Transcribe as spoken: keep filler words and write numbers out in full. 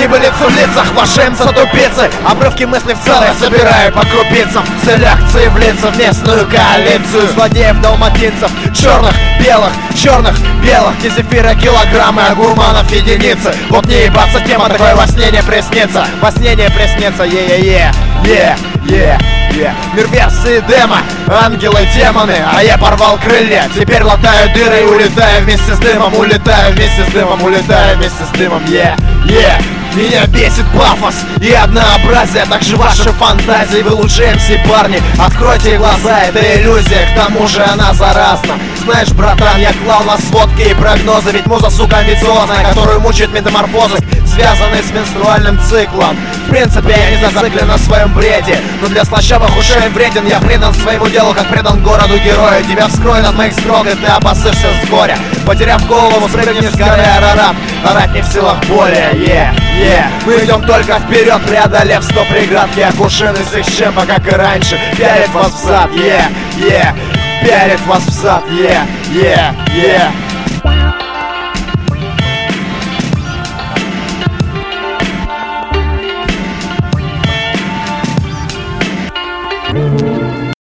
небылицы в лицах, вошимся тупицы. Обрывки мыслей в целое собираю по крупицам. В целях цивлиться в местную коалицию злодеев, далматинцев, черных, белых, черных, белых. Не зефира килограммы, а гурманов единицы. Вот не ебаться тема, такое во сне не приснится. Во сне не приснится, е-е-е, е е е. Мир версии демо, ангелы, демоны, а я порвал крылья. Теперь латаю дыры и улетаю вместе с дымом. Улетаю вместе с дымом, улетаю вместе с дымом, е е. Меня бесит пафос и однообразие, также ваши фантазии. Вы лучшие эм си, парни, откройте глаза, это иллюзия, к тому же она заразна. Знаешь, братан, я клал на сводки и прогнозы, ведь муза, сука, амбициозная, которую мучают метаморфозы, связанные с менструальным циклом. В принципе, я не зациклен на своем бреде, но для слащавых ушей вреден. Я предан своему делу, как предан городу герою. Тебя вскроют от моих строк, и ты опасышься с горя. Потеряв голову, спрыгнешь с горы Арарат. Орать не в силах более, е е. Мы идем только вперед, преодолев сто преград. Киокушин из их щемпа, как и раньше, пялит вас в зад, е е. Пялит вас в зад, е е е.